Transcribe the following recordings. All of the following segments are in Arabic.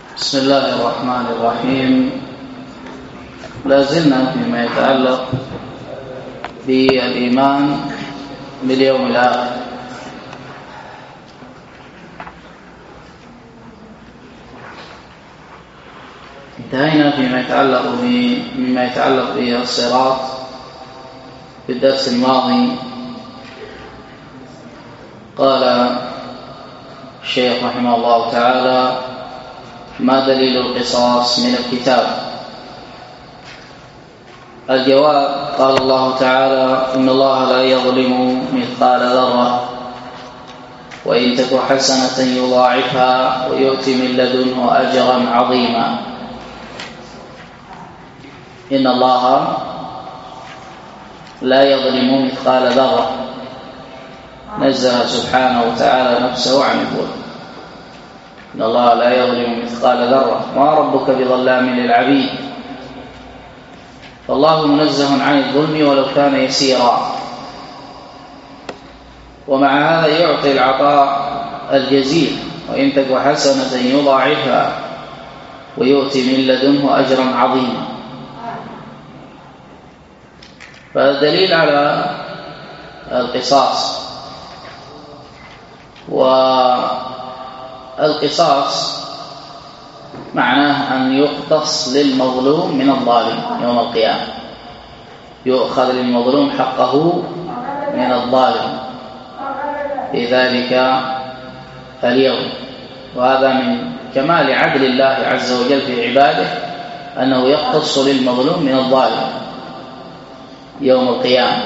بسم الله الرحمن الرحيم. لا زلنا فيما يتعلق بالإيمان باليوم الآخر. انتهينا مما يتعلق بالصراط في الدرس الماضي. قال الشيخ رحمه الله تعالى: ما دليل القصاص من الكتاب؟ الجواب: قال الله تعالى: إن الله لا يظلم مثقال ذرة وإن تك حسنة يضاعفها ويؤتي من لدنه أجرا عظيما. إن الله لا يظلم مثقال ذرة، نزه سبحانه وتعالى نفسه عن الظلم. إن الله لا يظلم مثقال ذرة، ما ربك بظلام للعبيد. فالله منزه عن الظلم ولو كان يسيرا، ومع هذا يعطي العطاء الجزيل، وإن تك حسنة يضاعفها ويؤتي من لدنه أجرا عظيما. فالدليل على القصاص، والقصاص معناه أن يقتص للمظلوم من الظالم يوم القيامة، يؤخذ للمظلوم حقه من الظالم في ذلك اليوم. وهذا من كمال عدل الله عز وجل في عباده، أنه يقتص للمظلوم من الظالم يوم القيامة،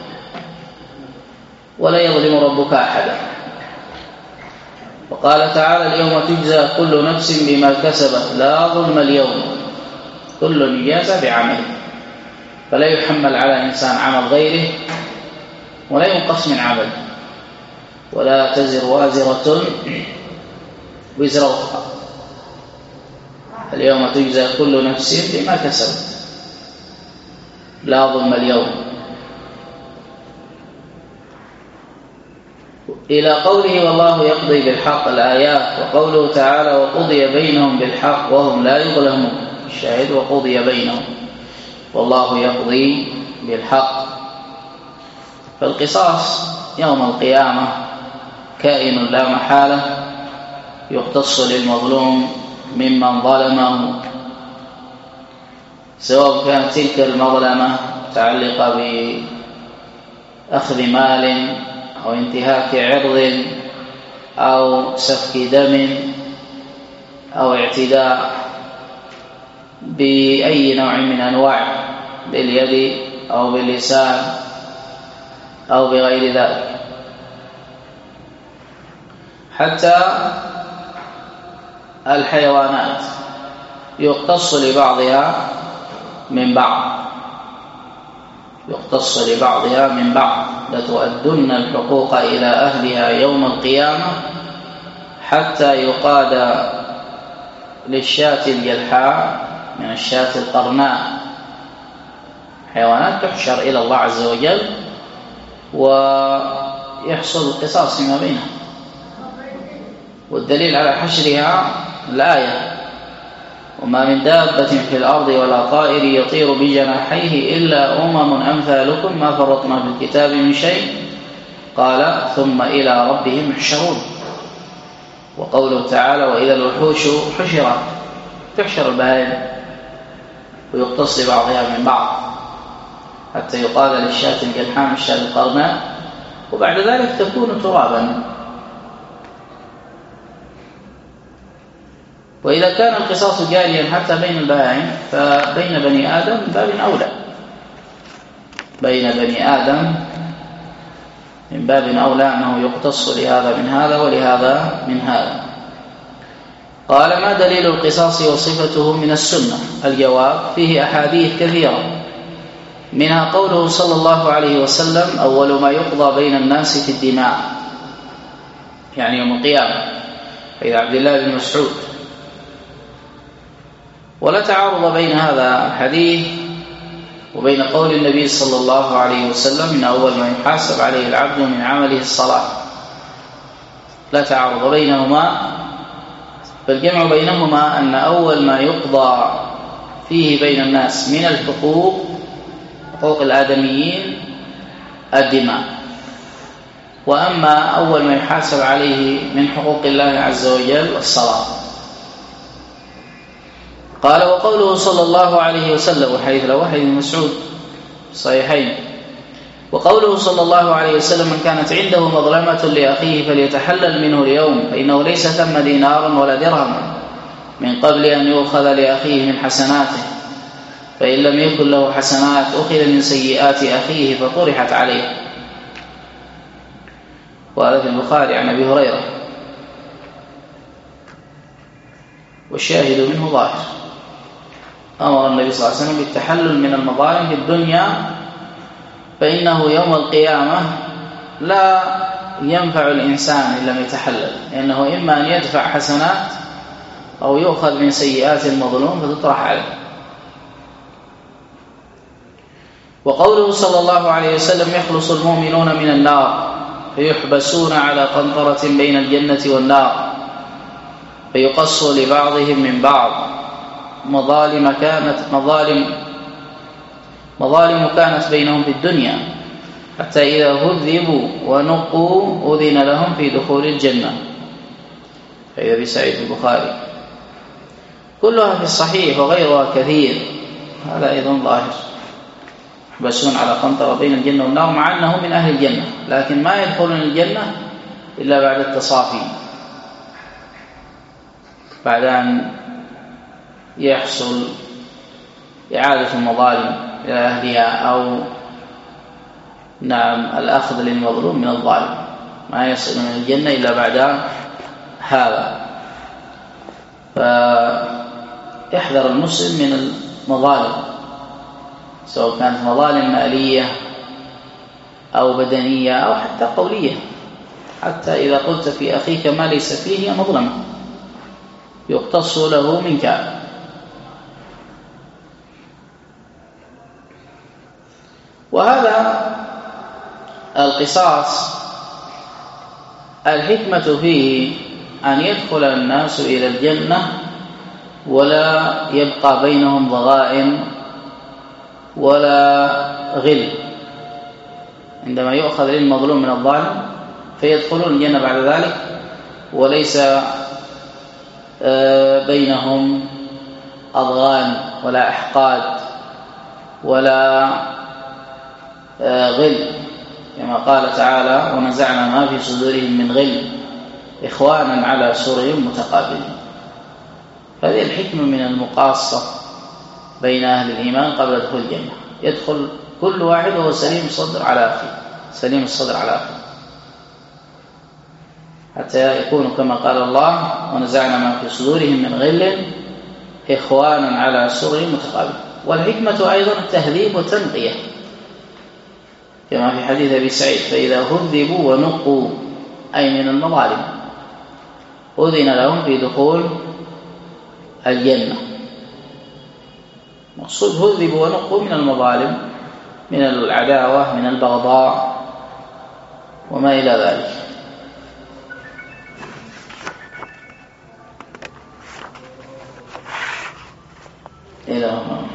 ولا يظلم ربك أحدا. وقال تعالى: اليوم تجزى كل نفس بما كسبت لا ظلم اليوم. كل يجازى بعمله، فلا يحمل على إنسان عمل غيره ولا ينقص من عمله، ولا تزر وازرة وزر أخرى. اليوم تجزى كل نفس بما كسبت لا ظلم اليوم، إلى قوله: والله يقضي بالحق، الآيات. وقوله تعالى: وقضي بينهم بالحق وهم لا يظلمون. الشاهد: وقضي بينهم، والله يقضي بالحق. فالقصاص يوم القيامة كائن لا محالة، يقتص للمظلوم ممن ظلمه، سواء كانت تلك المظلمة متعلقة بأخذ مال أو انتهاك عرض أو سفك دم أو اعتداء بأي نوع من أنواع، باليد أو باللسان أو بغير ذلك، حتى الحيوانات يقتص لبعضها من بعض، يقتص لبعضها من بعض. لتؤدن الحقوق إلى أهلها يوم القيامة حتى يقاد للشاة الجلحاء من الشاة القرناء. حيوانات تحشر إلى الله عز وجل ويحصل القصاص فيما بينها. والدليل على حشرها الآية: وما من دابة في الأرض ولا طائر يطير بجناحيه إلا أمثالكم ما فرطنا في الكتاب من شيء. قال: ثم إلى ربهم يحشرون. وقوله تعالى: وإذا الوحوش حشرت، تحشر البهائم ويقتص بعضها من بعض حتى يقال للشاة الجلحاء من الشاة القرناء، وبعد ذلك تكون ترابا. وإذا كان القصاص جاريا حتى بين البهائم، فبين بني آدم من باب أولى، بين بني آدم من باب أولى أنه يقتص لهذا من هذا ولهذا من هذا. قال: ما دليل القصاص وصفته من السنة؟ الجواب: فيه أحاديث كثيرة، منها قوله صلى الله عليه وسلم: أول ما يقضى بين الناس في الدماء، يعني يوم القيامة، إذا عبد الله بن مسعود. ولا تعارض بين هذا الحديث وبين قول النبي صلى الله عليه وسلم: إن أول ما يحاسب عليه العبد من عمله الصلاة. لا تعارض بينهما، فالجمع بينهما أن أول ما يقضى فيه بين الناس من الحقوق، حقوق الآدميين، الدماء. وأما أول ما يحاسب عليه من حقوق الله عز وجل الصلاة. قال: وقوله صلى الله عليه وسلم، وحديث له حديث مسعود صحيحين، وقوله صلى الله عليه وسلم: من كانت عنده مظلمة لأخيه فليتحلل منه اليوم، فإنه ليس ثم دينار ولا درهم من قبل أن يؤخذ لأخيه من حسناته، فإن لم يكن له حسنات أخذ من سيئات أخيه فطرحت عليه. وهذا في البخاري عن أبي هريرة. والشاهد منه ظاهر. أمر النبي صلى الله عليه وسلم بالتحلل من المظالم في الدنيا، فإنه يوم القيامة لا ينفع الإنسان إن لم يتحلل، لأنه إما أن يدفع حسنات أو يؤخذ من سيئات المظلوم فتطرح عليه. وقوله صلى الله عليه وسلم: يخلص المؤمنون من النار فيحبسون على قنطرة بين الجنة والنار فيقص لبعضهم من بعض مظالم كانت بينهم في الدنيا، حتى إذا هذبوا ونقوا أذن لهم في دخول الجنة. فإذا بسعيد البخاري. كلها في الصحيح وغيرها كثير. هذا أيضا ظاهر. يحبسون على قنطرة بين الجنة والنار، مع أنه من أهل الجنة، لكن ما يدخلون الجنة إلا بعد التصافي، بعد أن يحصل إعادة المظالم إلى أهلها، أو الأخذ للمظلوم من الظالم. ما يصل من الجنة إلا بعد هذا. فيحذر المسلم من المظالم، سواء كانت مظالم مالية أو بدنية أو حتى قولية. حتى إذا قلت في أخيك ما ليس فيه هي مظلمة يقتص له منك. وهذا القصاص الحكمة فيه أن يدخل الناس إلى الجنة ولا يبقى بينهم ضغائن ولا غل. عندما يؤخذ للمظلوم من الظالم فيدخلون الجنة بعد ذلك وليس بينهم أضغان ولا أحقاد ولا غل، كما قال تعالى: ونزعنا ما في صدورهم من غل إخوانا على سرر متقابلين. هذه الحكمة من المقاصة بين أهل الإيمان قبل دخول الجنة. يدخل كل واحد وهو سليم الصدر على أخيه، سليم الصدر على أخيه، حتى يكونوا كما قال الله: ونزعنا ما في صدورهم من غل إخوانا على سرر متقابلين. والحكمة أيضا التهذيب والتنقية، كما في حديث أبي سعيد: فإذا هذبوا ونقوا، أي من المظالم، أذن لهم في دخول الجنة. مقصود هذبوا ونقوا من المظالم، من العداوة، من البغضاء، وما إلى ذلك. إلى